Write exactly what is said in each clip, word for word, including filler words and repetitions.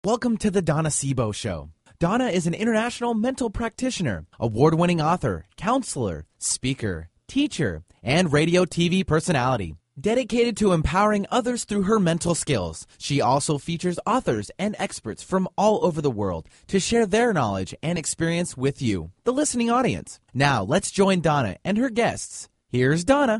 Welcome to the Donna Sebo Show. Donna is an international mental practitioner, award-winning author, counselor, speaker, teacher, and radio T V personality. Dedicated to empowering others through her mental skills, she also features authors and experts from all over the world to share their knowledge and experience with you, the listening audience. Now, let's join Donna and her guests. Here's Donna.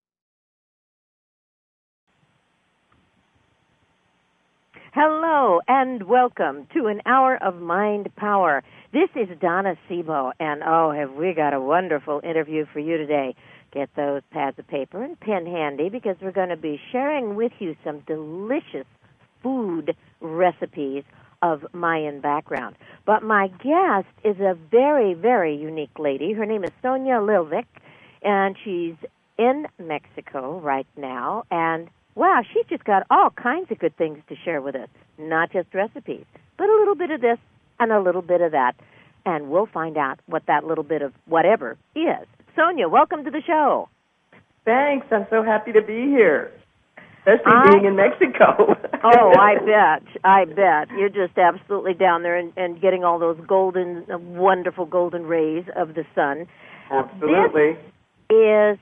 Hello and welcome to an hour of Mind Power. This is Donna Sebo, and oh, have we got a wonderful interview for you today. Get those pads of paper and pen handy because we're going to be sharing with you some delicious food recipes of Mayan background. But my guest is a very, very unique lady. Her name is Sonia Lilvik, and she's in Mexico right now, and wow, she's just got all kinds of good things to share with us, not just recipes, but a little bit of this and a little bit of that, and we'll find out what that little bit of whatever is. Sonia, welcome to the show. Thanks. I'm so happy to be here, especially I, being in Mexico. Oh, I bet. I bet. You're just absolutely down there and, and getting all those golden, uh, wonderful golden rays of the sun. Absolutely. This is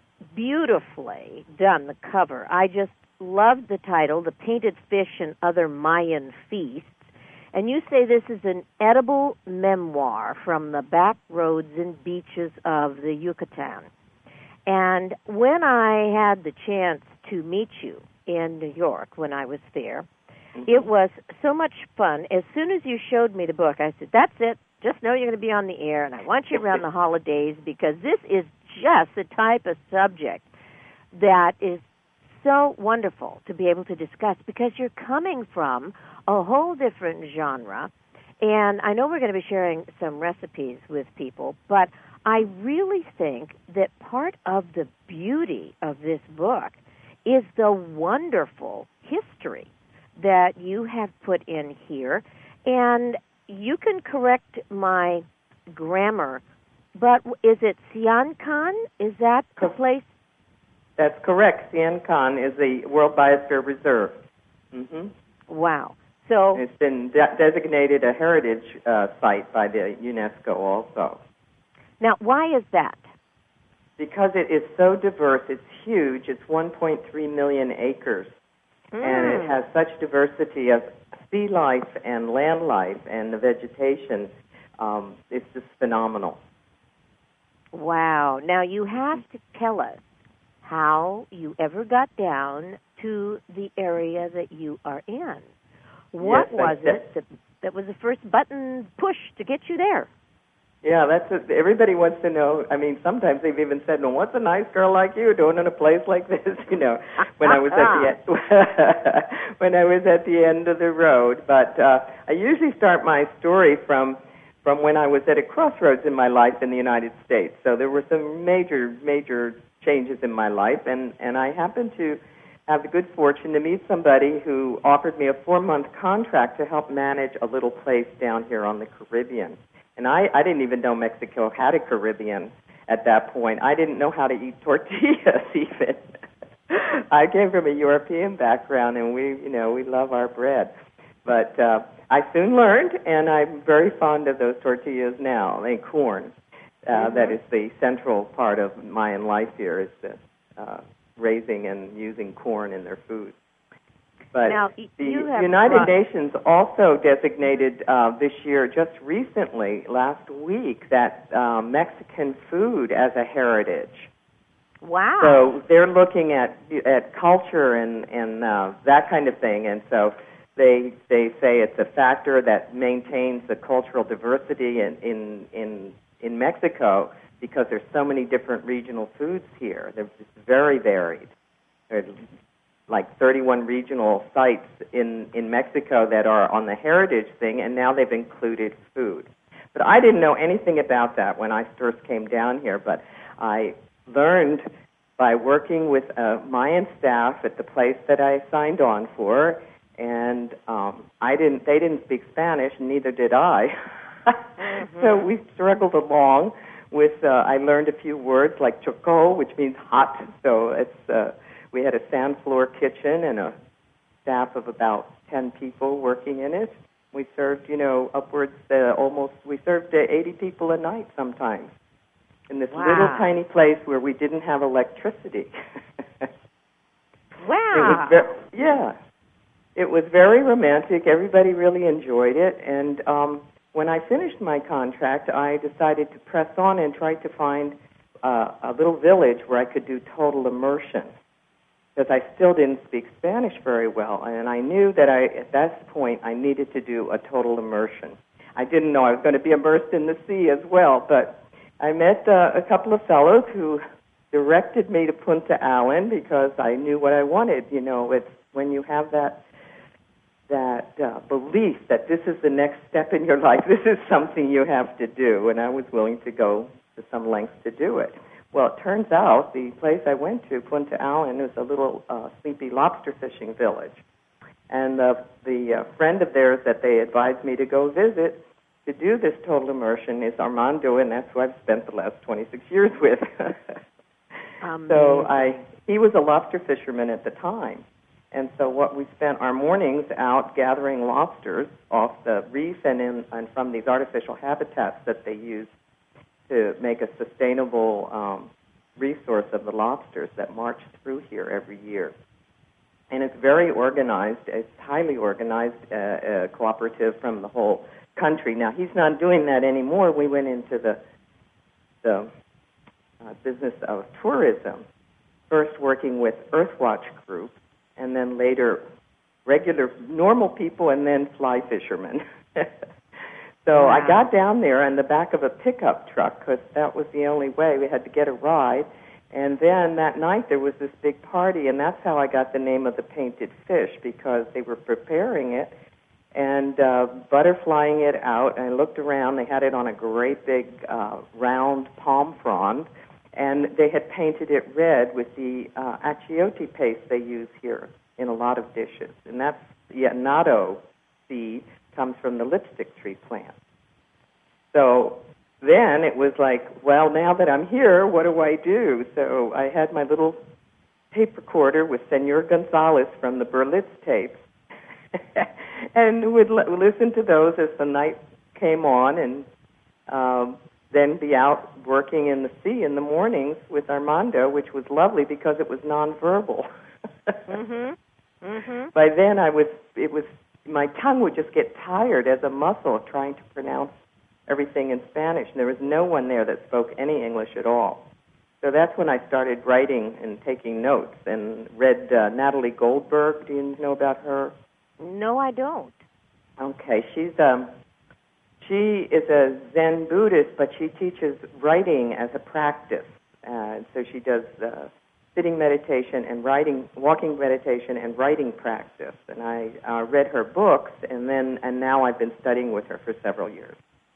beautifully done, the cover. I just love the title, The Painted Fish and Other Mayan Feasts. And you say this is an edible memoir from the back roads and beaches of the Yucatan. And when I had the chance to meet you in New York when I was there, mm-hmm. it was so much fun. As soon as you showed me the book, I said, that's it. Just know you're going to be on the air, and I want you around the holidays because this is just the type of subject that is so wonderful to be able to discuss because you're coming from a whole different genre. And I know we're going to be sharing some recipes with people, but I really think that part of the beauty of this book is the wonderful history that you have put in here. And you can correct my grammar, but is it Siancan? Is that the place? That's correct. Siancan is the World Biosphere Reserve. Mm-hmm. Wow. So it's been de- designated a heritage uh, site by the UNESCO also. Now, why is that? Because it is so diverse. It's huge. It's one point three million acres. Mm. And it has such diversity of sea life and land life and the vegetation. Um, it's just phenomenal. Wow. Now, you have to tell us how you ever got down to the area that you are in. What yes, was it that, that was the first button push to get you there? Yeah, that's what everybody wants to know. I mean, sometimes they've even said, "Well, what's a nice girl like you doing in a place like this?" You know, when I was at the end, when I was at the end of the road. But uh, I usually start my story from from when I was at a crossroads in my life in the United States. So there were some major, major changes in my life, and and I happened to have the good fortune to meet somebody who offered me a four-month contract to help manage a little place down here on the Caribbean. And I, I didn't even know Mexico had a Caribbean at that point. I didn't know how to eat tortillas even. I came from a European background, and we, you know, we love our bread. But uh, I soon learned, and I'm very fond of those tortillas now, and corn. Uh, mm-hmm. That is the central part of Mayan life here, is the uh, raising and using corn in their food. But now, the United brought... Nations also designated uh, this year, just recently, last week, that uh, Mexican food as a heritage. Wow. So they're looking at at culture and, and uh, that kind of thing, and so they they say it's a factor that maintains the cultural diversity in, in, in, in Mexico because there's so many different regional foods here. They're just very varied. There's like thirty-one regional sites in, in Mexico that are on the heritage thing, and now they've included food. But I didn't know anything about that when I first came down here, but I learned by working with a Mayan staff at the place that I signed on for, and um, I didn't. They didn't speak Spanish, and neither did I. mm-hmm. So we struggled along with, uh, I learned a few words like choco, which means hot, so it's... Uh, We had a sand floor kitchen and a staff of about ten people working in it. We served, you know, upwards uh, almost, we served uh, eighty people a night sometimes in this wow. little tiny place where we didn't have electricity. Wow. It was ve- yeah. It was very romantic. Everybody really enjoyed it. And um, when I finished my contract, I decided to press on and try to find uh, a little village where I could do total immersion, because I still didn't speak Spanish very well. And I knew that I, at that point, I needed to do a total immersion. I didn't know I was going to be immersed in the sea as well, but I met uh, a couple of fellows who directed me to Punta Allen because I knew what I wanted. You know, it's when you have that that uh, belief that this is the next step in your life, this is something you have to do, and I was willing to go to some lengths to do it. Well, it turns out the place I went to, Punta Allen, is a little uh, sleepy lobster fishing village. And uh, the uh, friend of theirs that they advised me to go visit to do this total immersion is Armando, and that's who I've spent the last twenty-six years with. So I, he was a lobster fisherman at the time. And so what we spent our mornings out gathering lobsters off the reef and, in, and from these artificial habitats that they use to make a sustainable um, resource of the lobsters that march through here every year. And it's very organized. It's highly organized, uh, uh, cooperative from the whole country. Now, he's not doing that anymore. We went into the, the uh, business of tourism, first working with Earthwatch Group, and then later regular, normal people, and then fly fishermen. So wow. I got down there in the back of a pickup truck because that was the only way. We had to get a ride. And then that night there was this big party, and that's how I got the name of the Painted Fish, because they were preparing it and uh, butterflying it out. And I looked around. They had it on a great big uh, round palm frond, and they had painted it red with the uh, achiote paste they use here in a lot of dishes. And that's the annatto seed comes from the lipstick tree plant. So then it was like, well, now that I'm here, what do I do? So I had my little tape recorder with Senor Gonzalez from the Berlitz tapes and would l- listen to those as the night came on, and um, then be out working in the sea in the mornings with Armando, which was lovely because it was nonverbal. mm-hmm. Mm-hmm. By then, I was it was my tongue would just get tired as a muscle trying to pronounce everything in Spanish, and there was no one there that spoke any English at all. So that's when I started writing and taking notes and read uh, Natalie Goldberg. Do you know about her? No, I don't. Okay, she's um, she is a Zen Buddhist, but she teaches writing as a practice. Uh, so she does uh, sitting meditation and writing, walking meditation and writing practice. And I uh, read her books, and then and now I've been studying with her for several years.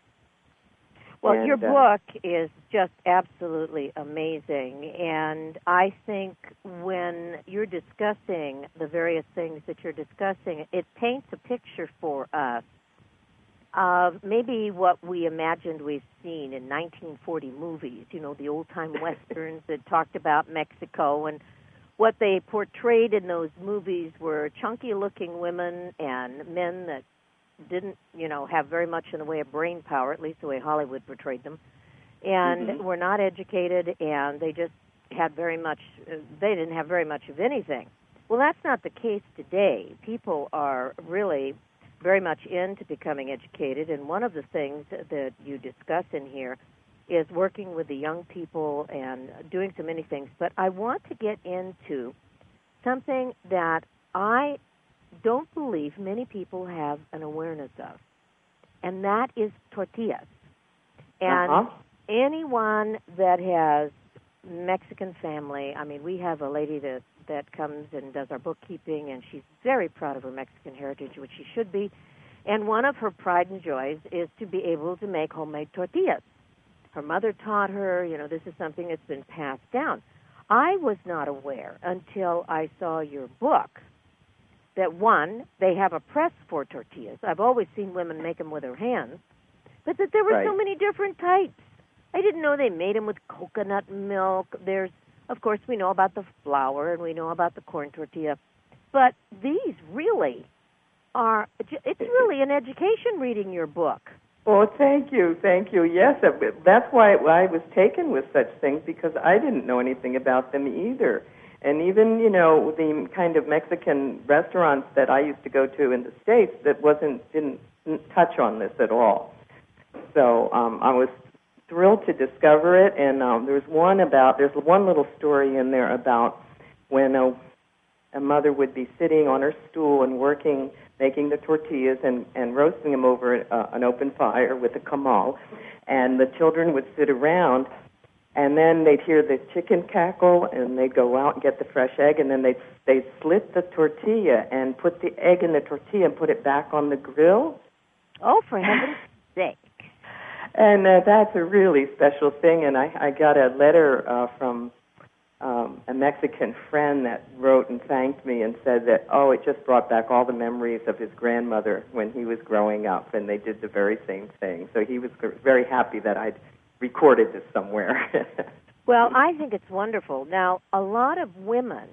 Well, and, your uh, book is just absolutely amazing, and I think when you're discussing the various things that you're discussing, it paints a picture for us of maybe what we imagined we've seen in nineteen forty movies, you know, the old-time westerns that talked about Mexico, and what they portrayed in those movies were chunky-looking women and men that didn't, you know, have very much in the way of brain power, at least the way Hollywood portrayed them, and mm-hmm. were not educated, and they just had very much, uh, they didn't have very much of anything. Well, that's not the case today. People are really very much into becoming educated, and one of the things that you discuss in here is working with the young people and doing so many things. But I want to get into something that I don't believe many people have an awareness of, and that is tortillas. And uh-huh. anyone that has Mexican family, I mean, we have a lady that, that comes and does our bookkeeping, and she's very proud of her Mexican heritage, which she should be, and one of her pride and joys is to be able to make homemade tortillas. Her mother taught her, you know, this is something that's been passed down. I was not aware until I saw your book that, one, they have a press for tortillas. I've always seen women make them with their hands, but that there were right. so many different types. I didn't know they made them with coconut milk. There's, of course, we know about the flour and we know about the corn tortilla, but these really are, it's really an education reading your book. Oh, thank you, thank you. Yes, that's why I was taken with such things, because I didn't know anything about them either. And even, you know, the kind of Mexican restaurants that I used to go to in the States that wasn't didn't touch on this at all. So um, I was thrilled to discover it. And um, there's one about there's one little story in there about when a, a mother would be sitting on her stool and working, making the tortillas and, and roasting them over uh, an open fire with a comal, and the children would sit around. And then they'd hear the chicken cackle, and they'd go out and get the fresh egg, and then they'd, they'd slit the tortilla and put the egg in the tortilla and put it back on the grill. Oh, for heaven's sake. And uh, that's a really special thing, and I, I got a letter uh, from um, a Mexican friend that wrote and thanked me and said that, oh, it just brought back all the memories of his grandmother when he was growing up, and they did the very same thing. So he was very happy that I'd recorded this somewhere. Well, I think it's wonderful. Now, a lot of women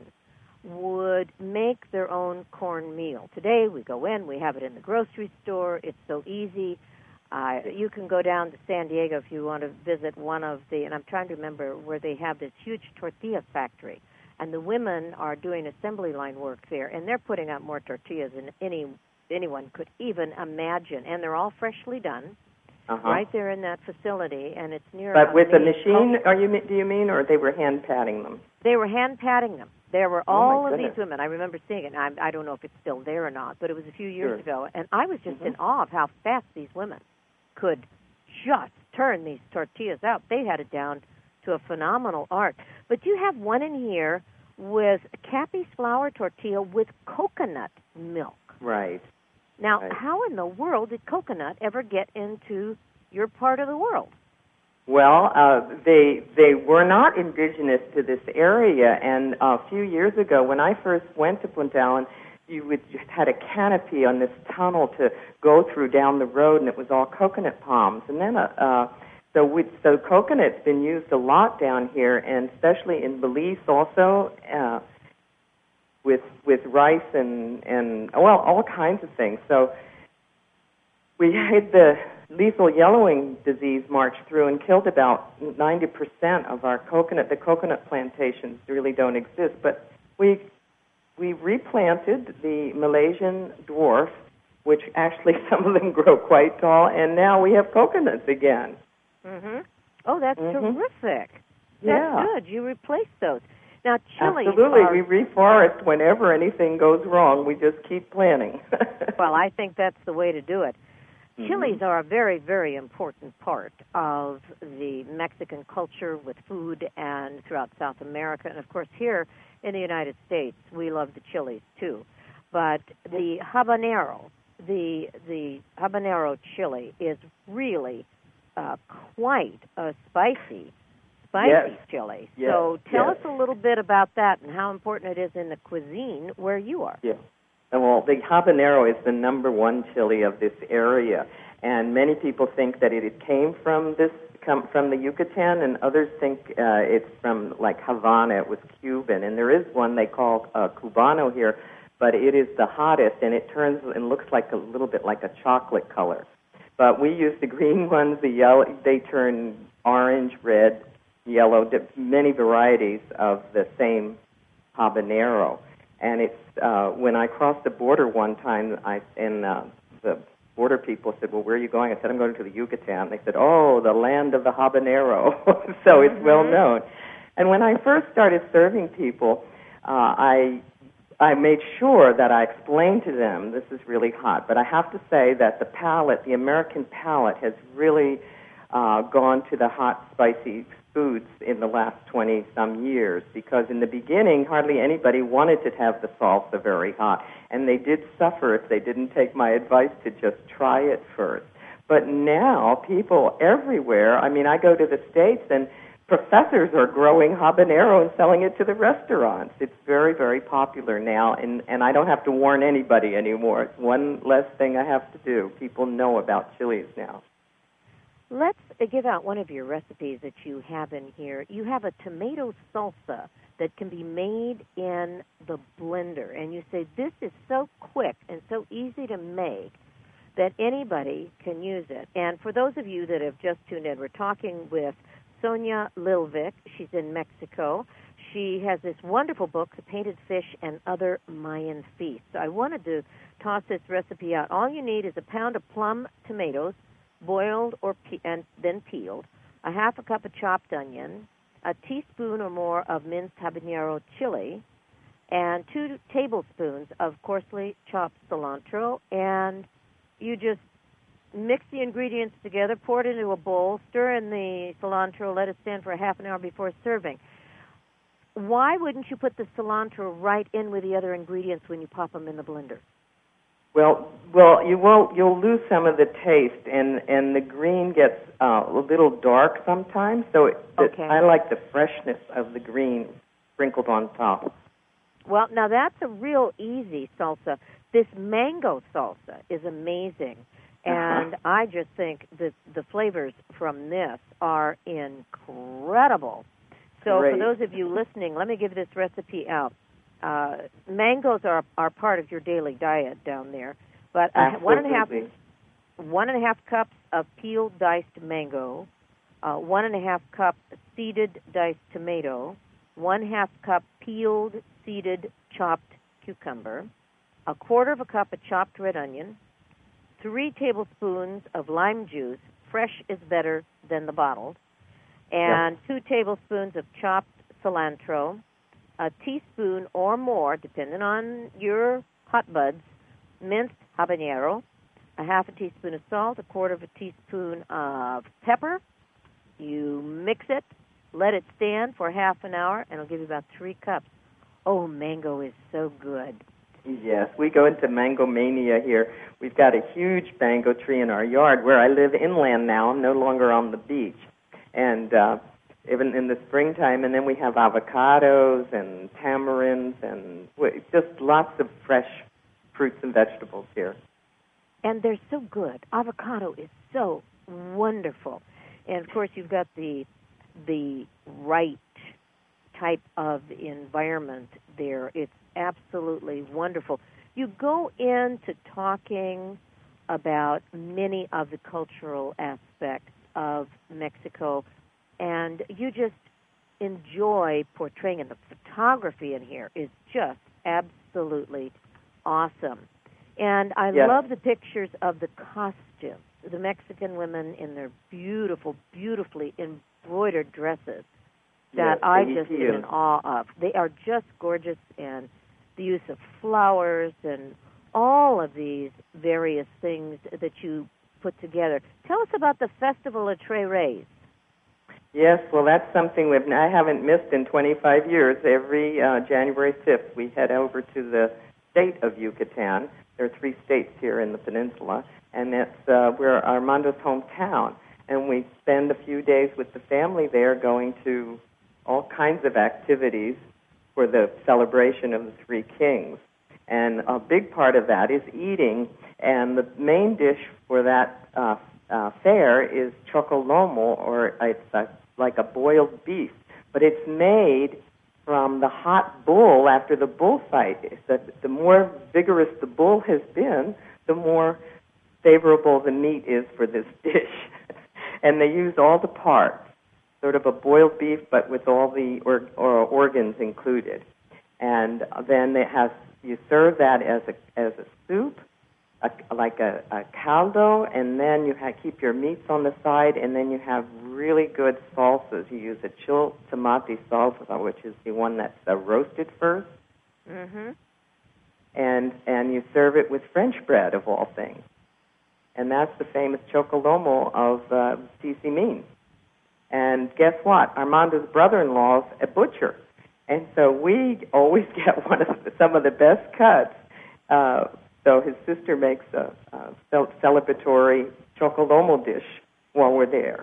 would make their own cornmeal. Today, we go in, we have it in the grocery store. It's so easy. Uh, you can go down to San Diego if you want to visit one of the, and I'm trying to remember, where they have this huge tortilla factory. And the women are doing assembly line work there, and they're putting out more tortillas than any anyone could even imagine. And they're all freshly done. Uh-huh. Right there in that facility, and it's near. But with the machine, are you? Do you mean, or they were hand patting them? They were hand patting them. There were all oh of these women. I remember seeing it. And I, I don't know if it's still there or not, but it was a few years sure. ago, and I was just mm-hmm. in awe of how fast these women could just turn these tortillas out. They had it down to a phenomenal art. But you have one in here with Cappy's flour tortilla with coconut milk. Right. Now, right. how in the world did coconut ever get into your part of the world? Well, uh, they they were not indigenous to this area, and a few years ago, when I first went to Punta Allen, you would just had a canopy on this tunnel to go through down the road, and it was all coconut palms. And then, uh, uh, so we, so coconut's been used a lot down here, and especially in Belize also. Uh, with with rice and, and, well, all kinds of things. So we had the lethal yellowing disease march through and killed about ninety percent of our coconut. The coconut plantations really don't exist, but we we replanted the Malaysian dwarf, which actually some of them grow quite tall, and now we have coconuts again. Mm-hmm. Oh, that's mm-hmm. terrific. That's yeah. good. You replaced those. Now, chilies Absolutely. are... We reforest whenever anything goes wrong. We just keep planting. Well, I think that's the way to do it. Mm-hmm. Chilies are a very, very important part of the Mexican culture with food and throughout South America. And, of course, here in the United States, we love the chilies, too. But the habanero, the the habanero chili is really uh, quite a spicy spicy yes. chili. Yes. So tell yes. us a little bit about that and how important it is in the cuisine where you are. Yeah. Well, the habanero is the number one chili of this area, and many people think that it came from this come from the Yucatan, and others think uh, it's from like Havana. It was Cuban, and there is one they call uh, Cubano here, but it is the hottest, and it turns and looks like a little bit like a chocolate color. But we use the green ones. The yellow, they turn orange, red, yellow, many varieties of the same habanero. And it's uh, when I crossed the border one time, I and uh, the border people said, "Well, where are you going?" I said, "I'm going to the Yucatan." They said, "Oh, the land of the habanero." So it's well known. And when I first started serving people, uh, I I made sure that I explained to them this is really hot. But I have to say that the palate, the American palate, has really uh, gone to the hot, spicy foods in the last twenty-some years, because in the beginning, hardly anybody wanted to have the salsa very hot, and they did suffer if they didn't take my advice to just try it first. But now, people everywhere, I mean, I go to the States, and professors are growing habanero and selling it to the restaurants. It's very, very popular now, and, and I don't have to warn anybody anymore. It's one less thing I have to do. People know about chilies now. Let's give out one of your recipes that you have in here. You have a tomato salsa that can be made in the blender. And you say, this is so quick and so easy to make that anybody can use it. And for those of you that have just tuned in, we're talking with Sonia Lilvik. She's in Mexico. She has this wonderful book, The Painted Fish and Other Mayan Feasts. So I wanted to toss this recipe out. All you need is a pound of plum tomatoes, boiled or pe- and then peeled, a half a cup of chopped onion, a teaspoon or more of minced habanero chili, and two tablespoons of coarsely chopped cilantro. And you just mix the ingredients together, pour it into a bowl, stir in the cilantro, let it stand for a half an hour before serving. Why wouldn't you put the cilantro right in with the other ingredients when you pop them in the blender? Well, well, you won't. You'll lose some of the taste, and and the green gets uh, a little dark sometimes. So it, okay. I like the freshness of the green sprinkled on top. Well, now that's a real easy salsa. This mango salsa is amazing, and uh-huh. I just think that the flavors from this are incredible. So Great. For those of you listening, let me give this recipe out. Uh, mangoes are are part of your daily diet down there, but uh, one and a half one and a half cups of peeled diced mango, uh, one and a half cup seeded diced tomato, one half cup peeled seeded chopped cucumber, a quarter of a cup of chopped red onion, three tablespoons of lime juice. Fresh is better than the bottled, and yep. two tablespoons of chopped cilantro, a teaspoon or more, depending on your hot buds, minced habanero, a half a teaspoon of salt, a quarter of a teaspoon of pepper. You mix it, let it stand for half an hour, and it'll give you about three cups. Oh, mango is so good. Yes, we go into mango mania here. We've got a huge mango tree in our yard where I live inland now. I'm no longer on the beach. And uh, even in the springtime, and then we have avocados and tamarinds and just lots of fresh fruits and vegetables here. And they're so good. Avocado is so wonderful. And, of course, you've got the the right type of environment there. It's absolutely wonderful. You go into talking about many of the cultural aspects of Mexico, and you just enjoy portraying, and the photography in here is just absolutely awesome. And I yes. love the pictures of the costumes, the Mexican women in their beautiful, beautifully embroidered dresses that yes, I just am in awe of. They are just gorgeous, and the use of flowers and all of these various things that you put together. Tell us about the Festival of Tres Reyes. Yes, well, that's something we've, I haven't missed in twenty-five years. Every uh, January fifth, we head over to the state of Yucatan. There are three states here in the peninsula, and that's uh, we're Armando's hometown. And we spend a few days with the family there going to all kinds of activities for the celebration of the Three Kings. And a big part of that is eating, and the main dish for that uh, uh, fair is chocolomo, or it's a, like a boiled beef, but it's made from the hot bull after the bullfight. It's that the more vigorous the bull has been, the more favorable the meat is for this dish. And they use all the parts, sort of a boiled beef, but with all the or, or organs included. And then it has you serve that as a as a soup, a, like a, a caldo, and then you have, keep your meats on the side, and then you have really good salsas. You use a chile tomate salsa, which is the one that's uh, roasted first, mm-hmm. and and you serve it with French bread, of all things. And that's the famous chocolomo of uh, Tizimín. And guess what? Armando's brother-in-law is a butcher. And so we always get one of the, some of the best cuts. Uh, so his sister makes a, a celebratory chocolomo dish while we're there.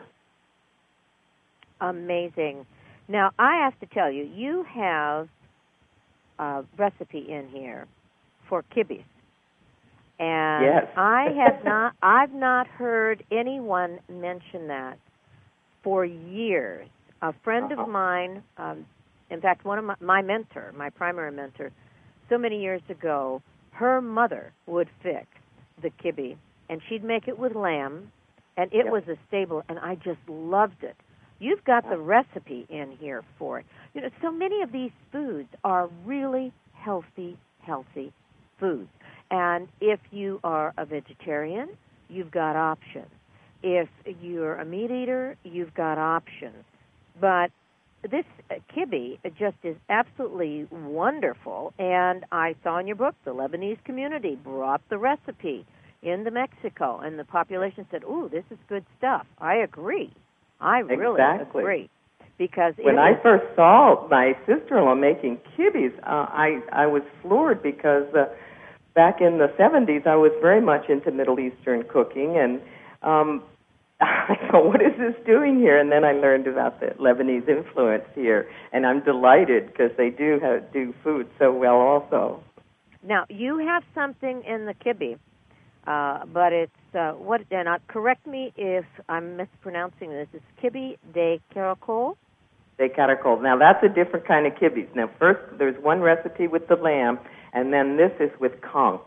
Amazing. Now, I have to tell you, you have a recipe in here for kibis. And yes. I have not, I've not heard anyone mention that for years. A friend uh-huh. of mine, um, In fact, one of my, my mentor, my primary mentor, so many years ago, her mother would fix the kibbe, and she'd make it with lamb, and it Yep. was a staple, and I just loved it. You've got the recipe in here for it. You know, so many of these foods are really healthy, healthy foods. And if you are a vegetarian, you've got options. If you're a meat eater, you've got options. But this uh, kibbe just is absolutely wonderful. And I saw in your book, the Lebanese community brought the recipe into Mexico, and the population said, ooh, this is good stuff. I agree. I really Exactly. agree. Because when it I is, first saw my sister-in-law making kibbes, uh, I I was floored because uh, back in the seventies I was very much into Middle Eastern cooking, and um, I thought, what is this doing here? And then I learned about the Lebanese influence here, and I'm delighted because they do have, do food so well also. now, you have something in the kibbe, uh, but it's, uh, what? and uh, correct me if I'm mispronouncing this, it's kibbe de caracol? De caracol. Now that's a different kind of kibbes. Now first there's one recipe with the lamb, and then this is with conch.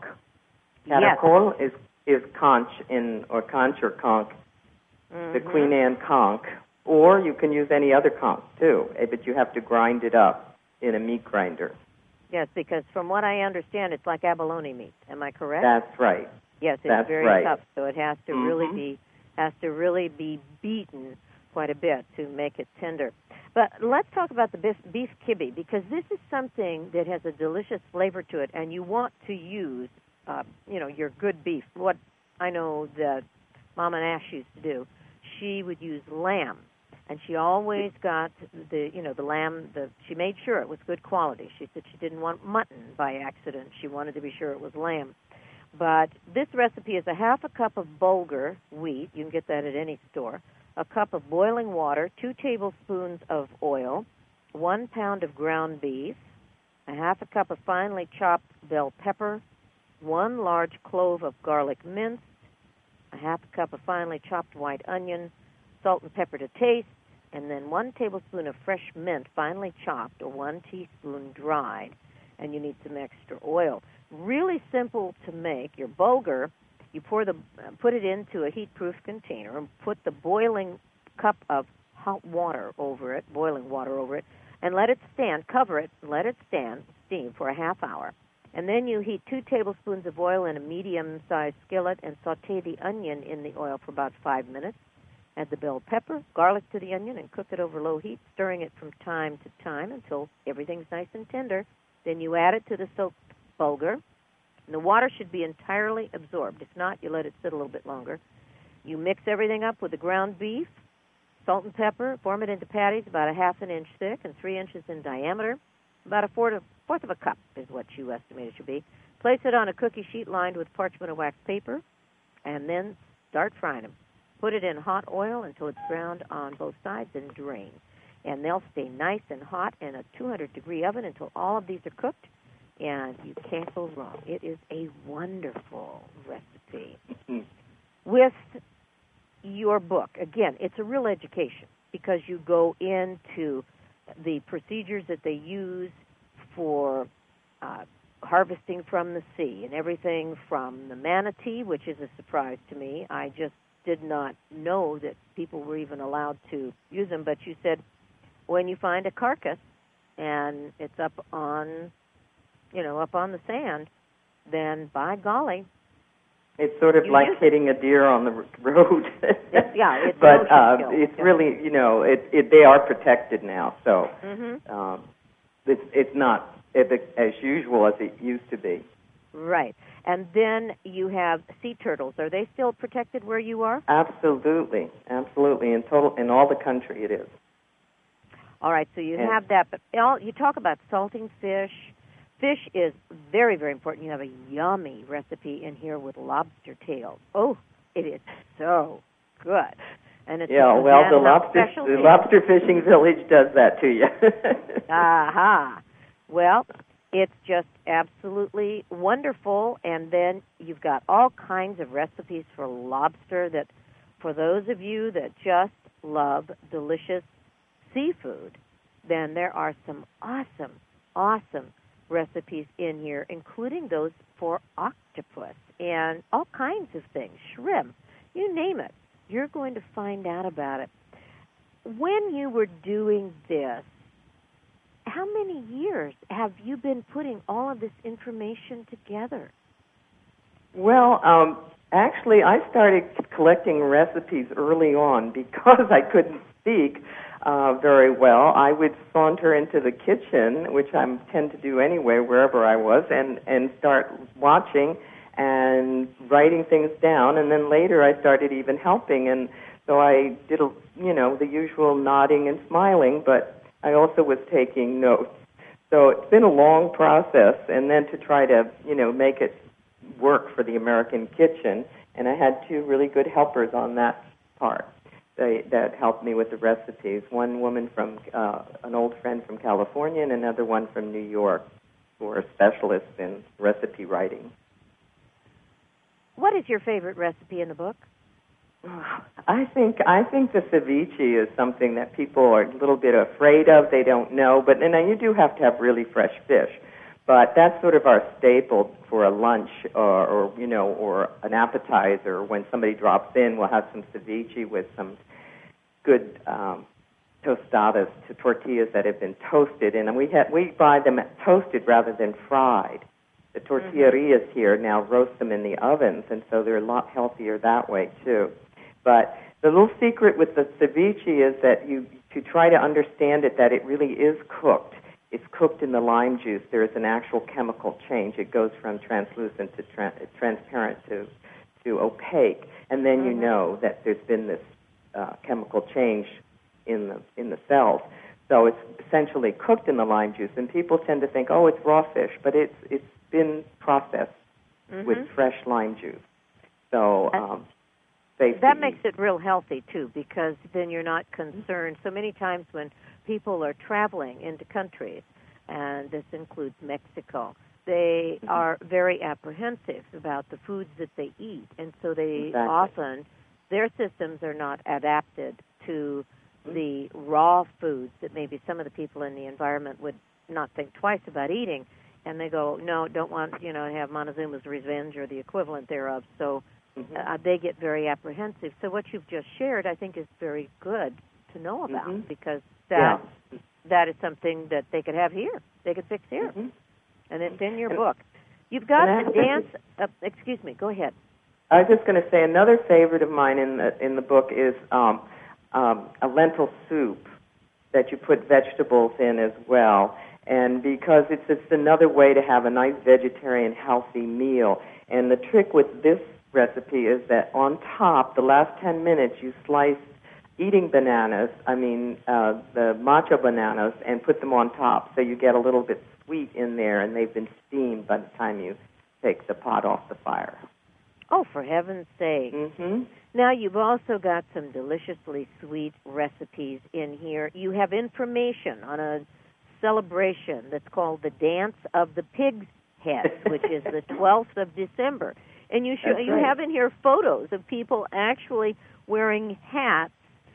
Caracol yes. is is conch in or conch or conch, mm-hmm. the Queen Anne conch, or you can use any other conch too, but you have to grind it up in a meat grinder. Yes, because from what I understand, it's like abalone meat. Am I correct? That's right. Yes, it's That's very right. tough, so it has to mm-hmm. really be has to really be beaten quite a bit to make it tender. But let's talk about the beef, beef kibbe, because this is something that has a delicious flavor to it, and you want to use, uh, you know, your good beef. What I know that Mama Nash used to do, she would use lamb, and she always got the, you know, the lamb. The she made sure it was good quality. She said she didn't want mutton by accident. She wanted to be sure it was lamb. But this recipe is a half a cup of bulgur wheat. You can get that at any store. A cup of boiling water, two tablespoons of oil, one pound of ground beef, a half a cup of finely chopped bell pepper, one large clove of garlic minced, a half a cup of finely chopped white onion, salt and pepper to taste, and then one tablespoon of fresh mint, finely chopped, or one teaspoon dried, and you need some extra oil. Really simple to make. Your bulgur, you pour the, put it into a heat-proof container and put the boiling cup of hot water over it, boiling water over it, and let it stand, cover it, let it stand, steam for a half hour. And then you heat two tablespoons of oil in a medium-sized skillet and saute the onion in the oil for about five minutes. Add the bell pepper, garlic to the onion, and cook it over low heat, stirring it from time to time until everything's nice and tender. Then you add it to the soaked bulgur. And the water should be entirely absorbed. If not, you let it sit a little bit longer. You mix everything up with the ground beef, salt and pepper, form it into patties about a half an inch thick and three inches in diameter. About a fourth of, fourth of a cup is what you estimate it should be. Place it on a cookie sheet lined with parchment or wax paper, and then start frying them. Put it in hot oil until it's browned on both sides and drain. And they'll stay nice and hot in a two hundred degree oven until all of these are cooked. And you can't go wrong. It is a wonderful recipe. With your book, again, it's a real education because you go into the procedures that they use for uh, harvesting from the sea and everything from the manatee, which is a surprise to me. I just did not know that people were even allowed to use them. But you said when you find a carcass and it's up on... you know, up on the sand, then by golly. It's sort of like hitting a deer on the road. It's, yeah, it's but uh, it's yeah. really, you know, it, it, they are protected now, so mm-hmm. um, it's, it's not as usual as it used to be. Right. And then you have sea turtles. Are they still protected where you are? Absolutely, absolutely. In total, in all the country it is. All right, so you and, have that. But all, you talk about salting fish. Fish is very, very important. You have a yummy recipe in here with lobster tails. Oh, it is so good. And it's yeah, well, the lobster the lobster fishing village does that to you. Aha. Well, it's just absolutely wonderful. And then you've got all kinds of recipes for lobster that, for those of you that just love delicious seafood, then there are some awesome, awesome recipes in here, including those for octopus and all kinds of things, shrimp, you name it. You're going to find out about it. When you were doing this, how many years have you been putting all of this information together? Well, um, actually, I started collecting recipes early on because I couldn't speak uh, very well. I would saunter into the kitchen, which I tend to do anyway, wherever I was, and, and start watching and writing things down. And then later I started even helping. And so I did, you know, the usual nodding and smiling, but I also was taking notes. So it's been a long process, and then to try to, you know, make it work for the American kitchen. And I had two really good helpers on that part. They, that helped me with the recipes. One woman from, uh, an old friend from California, and another one from New York, who are specialists in recipe writing. What is your favorite recipe in the book? I think I think the ceviche is something that people are a little bit afraid of. They don't know, but and you do have to have really fresh fish. But that's sort of our staple for a lunch, or, or you know, or an appetizer. When somebody drops in, we'll have some ceviche with some good um, tostadas, to tortillas that have been toasted, and we have, we buy them toasted rather than fried. The tortillerias mm-hmm. here now roast them in the ovens, and so they're a lot healthier that way too. But the little secret with the ceviche is that you to try to understand it, that it really is cooked. It's cooked in the lime juice. There is an actual chemical change. It goes from translucent to tra- transparent to to opaque, and then mm-hmm. you know that there's been this uh, chemical change in the in the cells. So it's essentially cooked in the lime juice, and people tend to think, oh, it's raw fish, but it's it's been processed mm-hmm. with fresh lime juice. So um, that makes it real healthy too, because then you're not concerned. So many times when people are traveling into countries, and this includes Mexico, they mm-hmm. are very apprehensive about the foods that they eat, and so they exactly. often, their systems are not adapted to mm-hmm. the raw foods that maybe some of the people in the environment would not think twice about eating, and they go, no, don't want, you know, to have Montezuma's Revenge or the equivalent thereof, so mm-hmm. uh, they get very apprehensive. So what you've just shared, I think, is very good to know about, mm-hmm. because that yeah. that is something that they could have here. They could fix here. Mm-hmm. And it's in your and, book. You've got the dance... Uh, excuse me, go ahead. I was just going to say another favorite of mine in the, in the book is um, um, a lentil soup that you put vegetables in as well. And because it's just another way to have a nice vegetarian, healthy meal. And the trick with this recipe is that on top, the last ten minutes, you slice eating bananas, I mean uh, the macho bananas, and put them on top. So you get a little bit sweet in there, and they've been steamed by the time you take the pot off the fire. Oh, for heaven's sake. Mm-hmm. Now, you've also got some deliciously sweet recipes in here. You have information on a celebration that's called the Dance of the Pig's Head, which is the twelfth of December. And you show, you right. have in here photos of people actually wearing hats.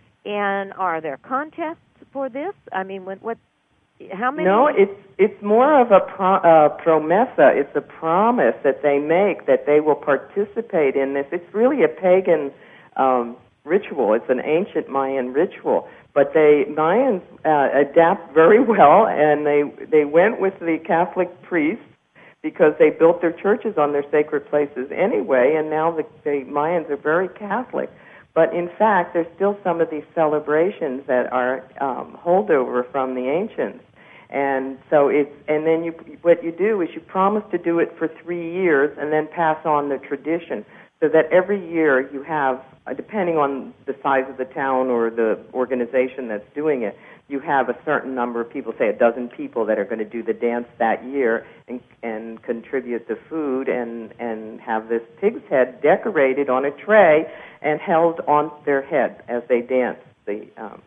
And are there contests for this? I mean, what, what how many? No, it's it's more of a pro, uh, promesa. It's a promise that they make that they will participate in this. It's really a pagan um, ritual. It's an ancient Mayan ritual. But they Mayans uh, adapt very well, and they they went with the Catholic priests because they built their churches on their sacred places anyway, and now the, the Mayans are very Catholic. But in fact, there's still some of these celebrations that are um, holdover from the ancients, and so it's and then you what you do is you promise to do it for three years and then pass on the tradition, so that every year you have, uh, depending on the size of the town or the organization that's doing it, you have a certain number of people, say a dozen people, that are going to do the dance that year and and contribute the food and and have this pig's head decorated on a tray and held on their head as they dance the um,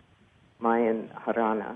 Mayan Harana.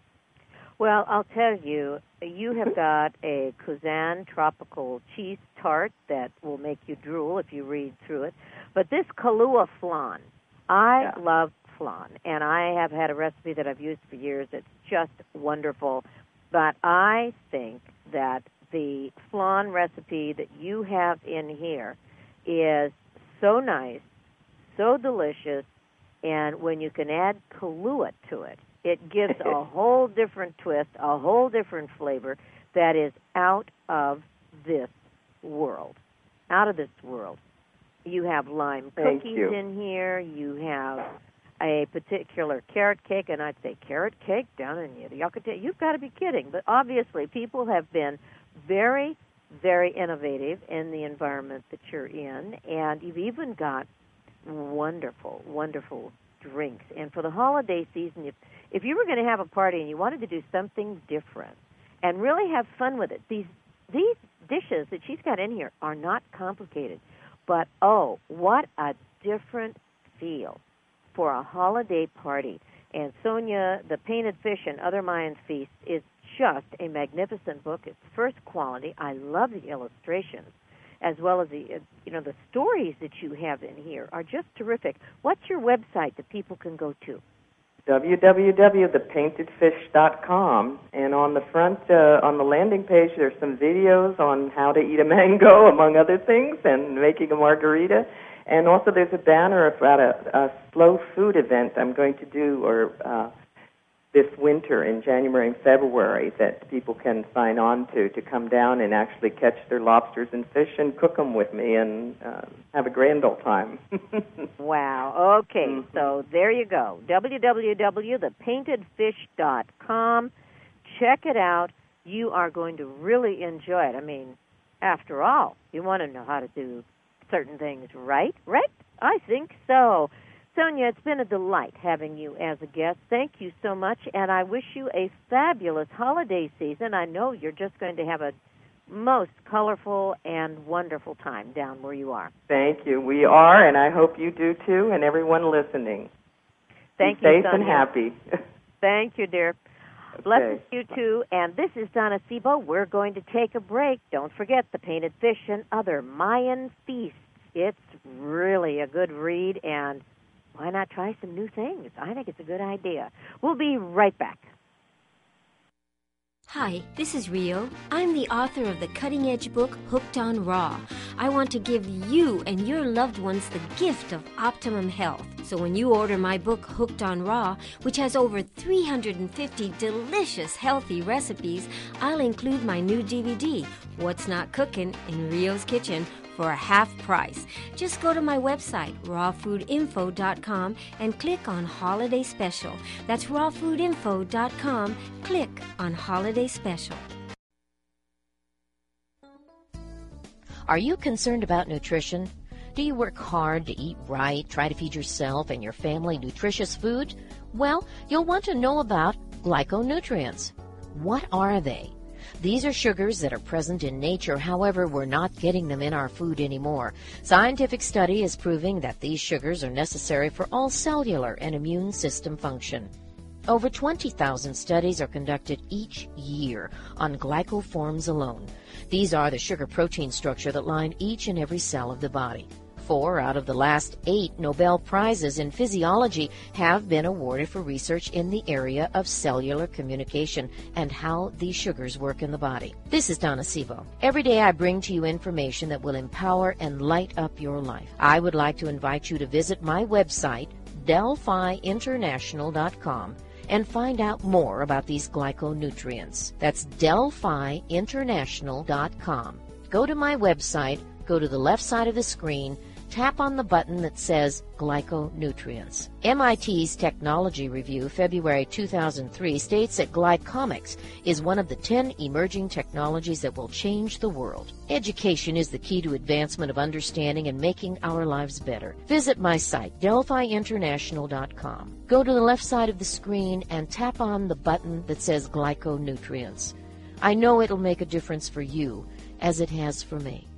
Well, I'll tell you, you have got a Kuzan tropical cheese tart that will make you drool if you read through it. But this Kahlua flan, I yeah. love flan, and I have had a recipe that I've used for years. It's just wonderful. But I think that the flan recipe that you have in here is so nice, so delicious, and when you can add Kahlua to it, it gives a whole different twist, a whole different flavor that is out of this world. Out of this world. You have lime Thank cookies you. in here. You have a particular carrot cake, and I'd say carrot cake down in Yucatan. You've got to be kidding. But obviously, people have been very, very innovative in the environment that you're in, and you've even got wonderful, wonderful drinks. And for the holiday season, if, if you were going to have a party and you wanted to do something different and really have fun with it, these these dishes that she's got in here are not complicated. But, oh, what a different feel for a holiday party. And Sonia, The Painted Fish and Other Mayan Feasts is just a magnificent book. It's first quality. I love the illustrations, as well as the, you know, the stories that you have in here are just terrific. What's your website that people can go to? w w w dot the painted fish dot com, and on the front, uh, on the landing page, there's some videos on how to eat a mango, among other things, and making a margarita. And also there's a banner about a, a slow food event I'm going to do or uh, this winter in January and February that people can sign on to to come down and actually catch their lobsters and fish and cook them with me and uh, have a grand old time. Wow. Okay, Mm-hmm. so there you go. w w w dot the painted fish dot com. Check it out. You are going to really enjoy it. I mean, after all, you want to know how to do certain things right, right? I think so. Sonia, it's been a delight having you as a guest. Thank you so much, and I wish you a fabulous holiday season. I know you're just going to have a most colorful and wonderful time down where you are. Thank you. We are, and I hope you do too, and everyone listening. Thank Be you, safe Sonia. and happy. Thank you, dear. Blessings to you, too. And this is Donna Sebo. We're going to take a break. Don't forget The Painted Fish and Other Mayan Feasts. It's really a good read, and why not try some new things? I think it's a good idea. We'll be right back. Hi, this is Rio. I'm the author of the cutting-edge book, Hooked on Raw. I want to give you and your loved ones the gift of optimum health. So when you order my book, Hooked on Raw, which has over three hundred fifty delicious, healthy recipes, I'll include my new D V D, What's Not Cooking in Rio's Kitchen, for a half price. Just go to my website, raw food info dot com, and click on Holiday Special. That's raw food info dot com. Click on Holiday Special. Are you concerned about nutrition? Do you work hard to eat right, try to feed yourself and your family nutritious food? Well, you'll want to know about glyconutrients. What are they? These are sugars that are present in nature, however, we're not getting them in our food anymore. Scientific study is proving that these sugars are necessary for all cellular and immune system function. Over twenty thousand studies are conducted each year on glycoforms alone. These are the sugar-protein structure that line each and every cell of the body. Four out of the last eight Nobel Prizes in physiology have been awarded for research in the area of cellular communication and how these sugars work in the body. This is Donna Sebo. Every day I bring to you information that will empower and light up your life. I would like to invite you to visit my website, delphi international dot com, and find out more about these glyconutrients. That's delphi international dot com. Go to my website, go to the left side of the screen, tap on the button that says Glyconutrients. M I T's Technology Review, February two thousand three, states that glycomics is one of the ten emerging technologies that will change the world. Education is the key to advancement of understanding and making our lives better. Visit my site, delphi international dot com. Go to the left side of the screen and tap on the button that says Glyconutrients. I know it'll make a difference for you, as it has for me.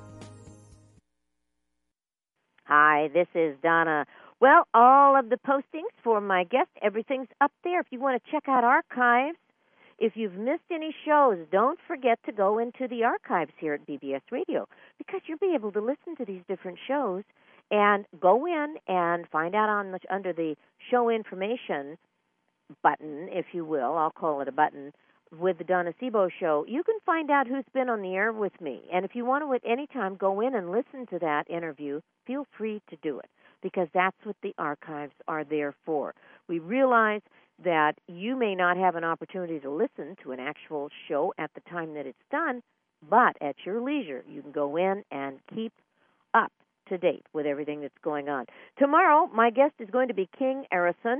Hi, this is Donna. Well, all of the postings for my guest, everything's up there. If you want to check out archives, If you've missed any shows, don't forget to go into the archives here at B B S Radio, because you'll be able to listen to these different shows and go in and find out on the, under the show information button, if you will. I'll call it a button. With the Donna Sebo Show, you can find out who's been on the air with me. And if you want to at any time go in and listen to that interview, feel free to do it, because that's what the archives are there for. We realize that you may not have an opportunity to listen to an actual show at the time that it's done, but at your leisure, you can go in and keep up to date with everything that's going on. Tomorrow, my guest is going to be King Arison.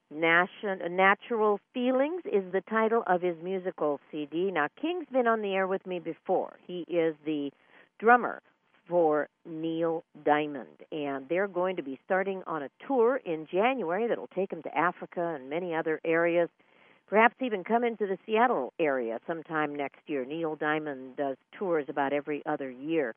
Natural Feelings is the title of his musical C D. Now, King's been on the air with me before. He is the drummer for Neil Diamond, and they're going to be starting on a tour in January that will take them to Africa and many other areas, perhaps even come into the Seattle area sometime next year. Neil Diamond does tours about every other year,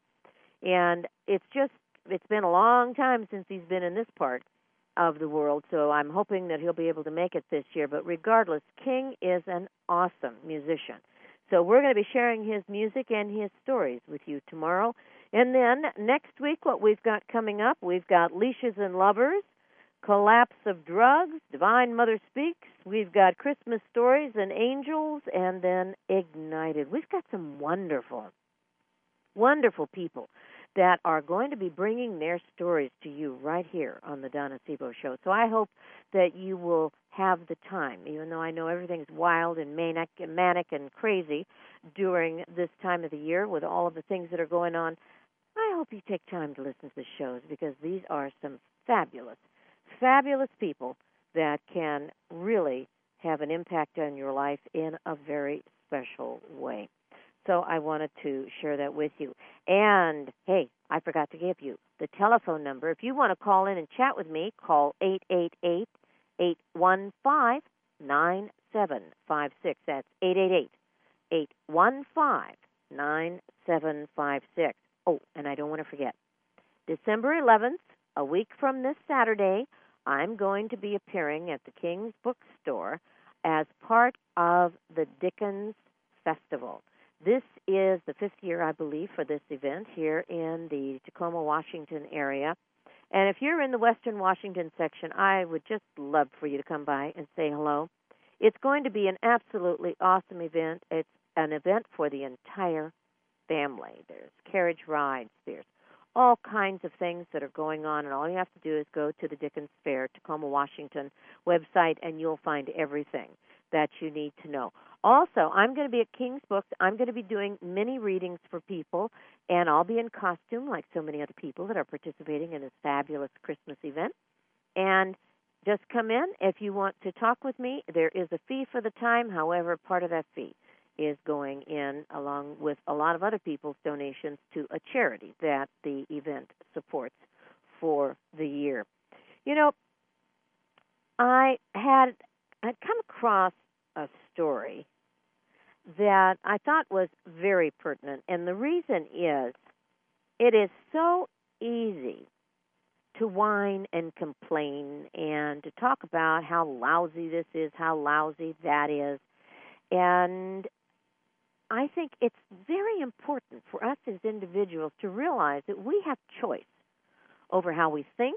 and it's just, it's been a long time since he's been in this part of the world, so I'm hoping that he'll be able to make it this year. But regardless, King is an awesome musician. So we're going to be sharing his music and his stories with you tomorrow. And then next week, what we've got coming up, we've got Leashes and Lovers, Collapse of Drugs, Divine Mother Speaks, we've got Christmas Stories and Angels, and then Ignited. We've got some wonderful, wonderful people that are going to be bringing their stories to you right here on the Donna Sebo Show. So I hope that you will have the time, even though I know everything's wild and manic and, manic and crazy during this time of the year with all of the things that are going on. I hope you take time to listen to the shows, because these are some fabulous, fabulous people that can really have an impact on your life in a very special way. So I wanted to share that with you. And, hey, I forgot to give you the telephone number. If you want to call in and chat with me, call eight eight eight, eight one five, nine seven five six. That's eight eight eight, eight one five, nine seven five six. Oh, and I don't want to forget, December eleventh, a week from this Saturday, I'm going to be appearing at the King's Bookstore as part of the Dickens Festival. This is the fifth year, I believe, for this event here in the Tacoma, Washington area. And if you're in the Western Washington section, I would just love for you to come by and say hello. It's going to be an absolutely awesome event. It's an event for the entire family. There's carriage rides. There's all kinds of things that are going on, and all you have to do is go to the Dickens Fair, Tacoma, Washington website, and you'll find everything that you need to know. Also, I'm going to be at King's Books. I'm going to be doing mini readings for people, and I'll be in costume like so many other people that are participating in this fabulous Christmas event. And just come in. If you want to talk with me, there is a fee for the time. However, part of that fee is going in along with a lot of other people's donations to a charity that the event supports for the year. You know, I had I'd come across a story that I thought was very pertinent, and the reason is it is so easy to whine and complain and to talk about how lousy this is, how lousy that is, and I think it's very important for us as individuals to realize that we have choice over how we think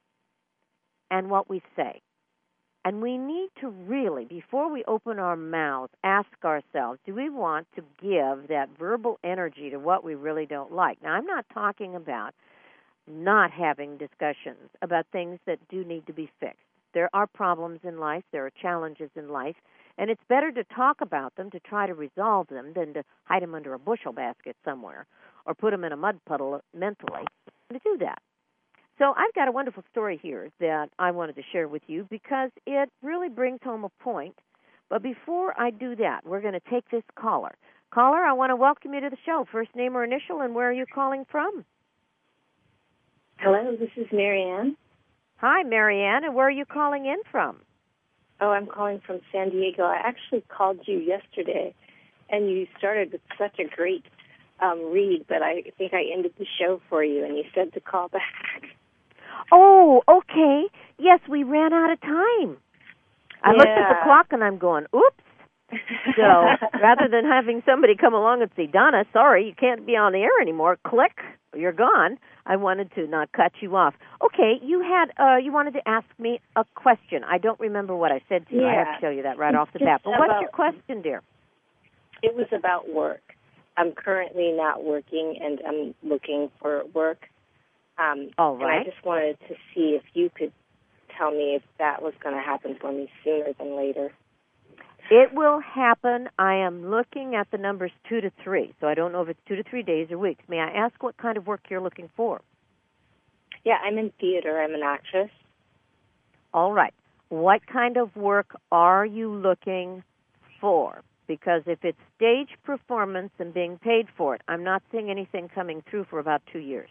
and what we say. And we need to really, before we open our mouth, ask ourselves, do we want to give that verbal energy to what we really don't like? Now, I'm not talking about not having discussions about things that do need to be fixed. There are problems in life, there are challenges in life, and it's better to talk about them, to try to resolve them, than to hide them under a bushel basket somewhere or put them in a mud puddle mentally to do that. So I've got a wonderful story here that I wanted to share with you because it really brings home a point. But before I do that, we're going to take this caller. Caller, I want to welcome you to the show. First name or initial, and where are you calling from? Hello, this is Marianne. Hi, Marianne, and where are you calling in from? Oh, I'm calling from San Diego. I actually called you yesterday, and you started with such a great um, read, but I think I ended the show for you, and you said to call back. Oh, okay. Yes, we ran out of time. I yeah. looked at the clock, and I'm going, oops. So rather than having somebody come along and say, Donna, sorry, you can't be on the air anymore, click, you're gone, I wanted to not cut you off. Okay, you had uh, you wanted to ask me a question. I don't remember what I said to you. Yeah. I have to tell you that right It's off the bat. But about, what's your question, dear? It was about work. I'm currently not working, and I'm looking for work. Um, All right. And I just wanted to see if you could tell me if that was going to happen for me sooner than later. It will happen. I am looking at the numbers two to three, so I don't know if it's two to three days or weeks. May I ask what kind of work you're looking for? Yeah, I'm in theater. I'm an actress. All right. What kind of work are you looking for? Because if it's stage performance and being paid for it, I'm not seeing anything coming through for about two years.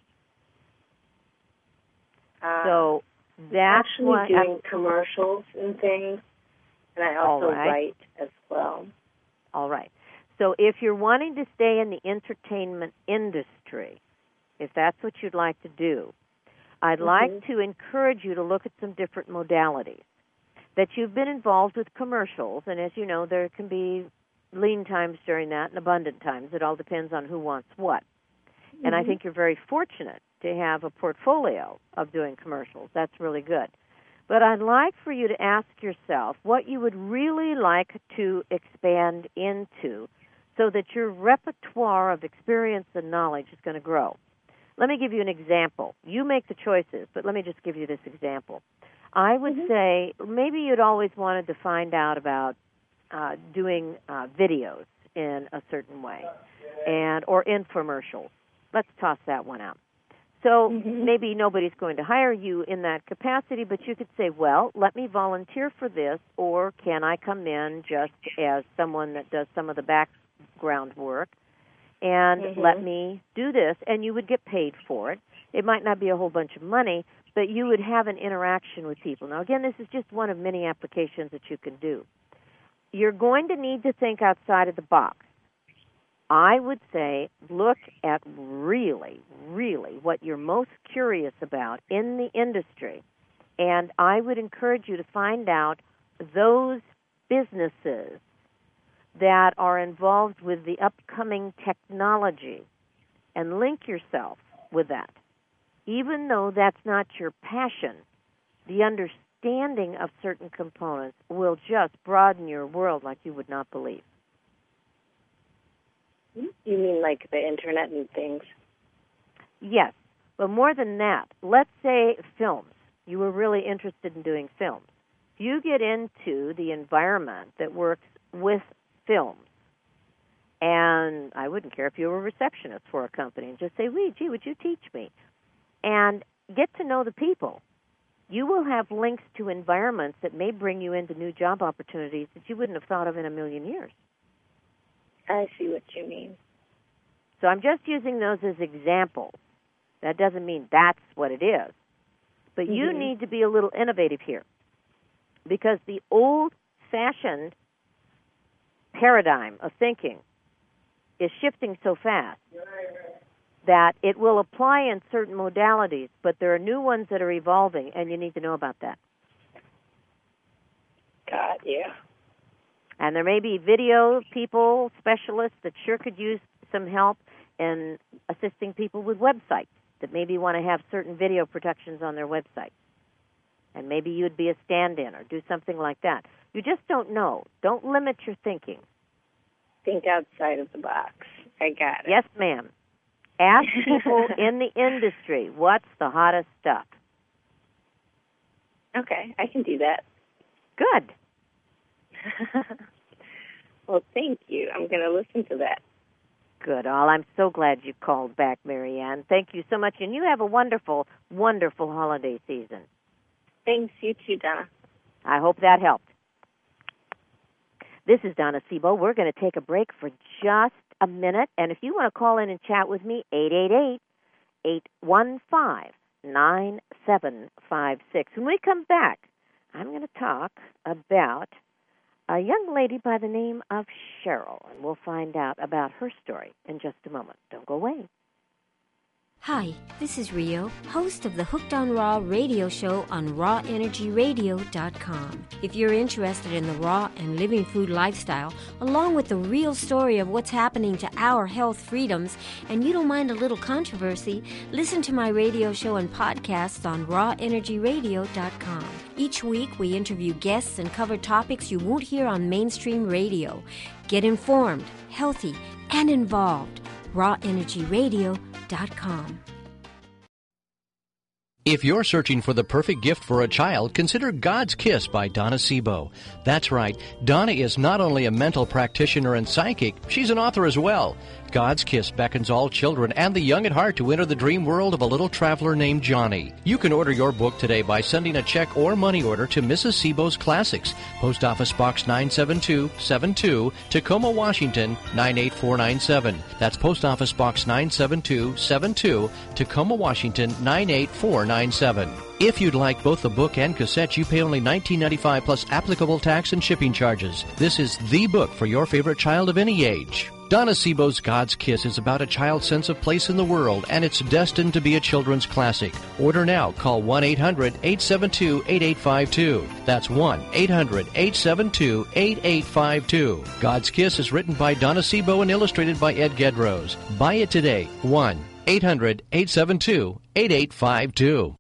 Uh, so that's actually what doing I'm, commercials and things, and I also All right. write as well. All right. So if you're wanting to stay in the entertainment industry, if that's what you'd like to do, I'd Mm-hmm. like to encourage you to look at some different modalities. That you've been involved with commercials, and as you know, there can be lean times during that and abundant times. It all depends on who wants what. Mm-hmm. And I think you're very fortunate to have a portfolio of doing commercials. That's really good. But I'd like for you to ask yourself what you would really like to expand into so that your repertoire of experience and knowledge is going to grow. Let me give you an example. You make the choices, but let me just give you this example. I would mm-hmm. say maybe you'd always wanted to find out about uh, doing uh, videos in a certain way, and or infomercials. Let's toss that one out. So mm-hmm. maybe nobody's going to hire you in that capacity, but you could say, well, let me volunteer for this, or can I come in just as someone that does some of the background work, and mm-hmm. let me do this, and you would get paid for it. It might not be a whole bunch of money, but you would have an interaction with people. Now, again, this is just one of many applications that you can do. You're going to need to think outside of the box. I would say look at really, really what you're most curious about in the industry, and I would encourage you to find out those businesses that are involved with the upcoming technology and link yourself with that. Even though that's not your passion, the understanding of certain components will just broaden your world like you would not believe. You mean like the internet and things? Yes, but more than that, let's say films. You were really interested in doing films. If you get into the environment that works with films, and I wouldn't care if you were a receptionist for a company, and just say, wee, gee, would you teach me? And get to know the people. You will have links to environments that may bring you into new job opportunities that you wouldn't have thought of in a million years. I see what you mean. So I'm just using those as examples. That doesn't mean that's what it is. But mm-hmm. you need to be a little innovative here, because the old-fashioned paradigm of thinking is shifting so fast that it will apply in certain modalities, but there are new ones that are evolving, and you need to know about that. God, yeah. And there may be video people, specialists that sure could use some help in assisting people with websites that maybe want to have certain video productions on their website. And maybe you'd be a stand-in or do something like that. You just don't know. Don't limit your thinking. Think outside of the box. I got it. Yes, ma'am. Ask people in the industry, what's the hottest stuff? Okay, I can do that. Good. Well, thank you. I'm going to listen to that. Good. All. I'm so glad you called back, Marianne. Thank you so much, and you have a wonderful, wonderful holiday season. Thanks. You too, Donna. I hope that helped. This is Donna Sebo. We're going to take a break for just a minute, and if you want to call in and chat with me, eight eight eight, eight one five, nine seven five six. When we come back, I'm going to talk about a young lady by the name of Cheryl, and we'll find out about her story in just a moment. Don't go away. Hi, this is Rio, host of the Hooked on Raw radio show on raw energy radio dot com. If you're interested in the raw and living food lifestyle, along with the real story of what's happening to our health freedoms, and you don't mind a little controversy, listen to my radio show and podcasts on raw energy radio dot com. Each week, we interview guests and cover topics you won't hear on mainstream radio. Get informed, healthy, and involved. raw energy radio dot com. If you're searching for the perfect gift for a child, consider God's Kiss by Donna Sebo. That's right, Donna is not only a mental practitioner and psychic, she's an author as well. God's Kiss beckons all children and the young at heart to enter the dream world of a little traveler named Johnny. You can order your book today by sending a check or money order to Missus Sebo's Classics, Post Office Box nine seven two seven two, Tacoma, Washington nine eight four nine seven. That's Post Office Box nine seven two seven two, Tacoma, Washington nine eight four nine seven. If you'd like both the book and cassette, you pay only nineteen ninety-five dollars plus applicable tax and shipping charges. This is the book for your favorite child of any age. Donna Sebo's God's Kiss is about a child's sense of place in the world, and it's destined to be a children's classic. Order now. Call one eight hundred eight seven two eight eight five two. That's one eight hundred eight seven two eight eight five two. God's Kiss is written by Donna Sebo and illustrated by Ed Gedrose. Buy it today. one eight hundred eight seven two eight eight five two.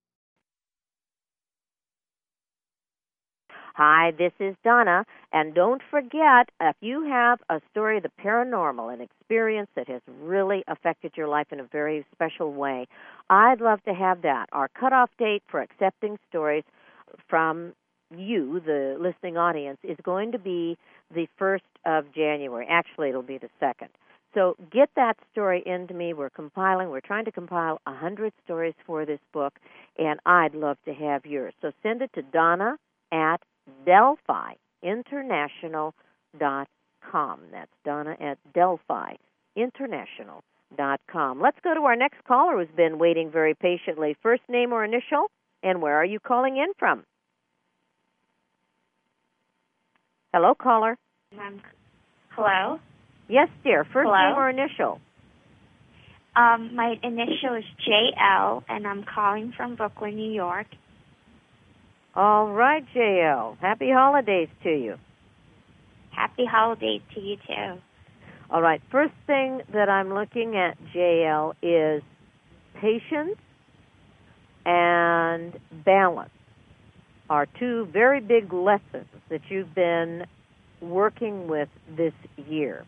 Hi, this is Donna, and don't forget, if you have a story of the paranormal, an experience that has really affected your life in a very special way, I'd love to have that. Our cutoff date for accepting stories from you, the listening audience, is going to be the first of January. Actually, it'll be the second. So get that story into me. We're compiling. We're trying to compile one hundred stories for this book, and I'd love to have yours. So send it to Donna at Delphi International dot com. That's Donna at Delphi International dot com. Let's go to our next caller who's been waiting very patiently. First name or initial, and where are you calling in from? Hello, caller. Um, hello? Yes, dear. First hello? name or initial? Um, my initial is J L, and I'm calling from Brooklyn, New York. All right, J L. Happy holidays to you. Happy holidays to you, too. All right. First thing that I'm looking at, J L, is patience and balance are two very big lessons that you've been working with this year.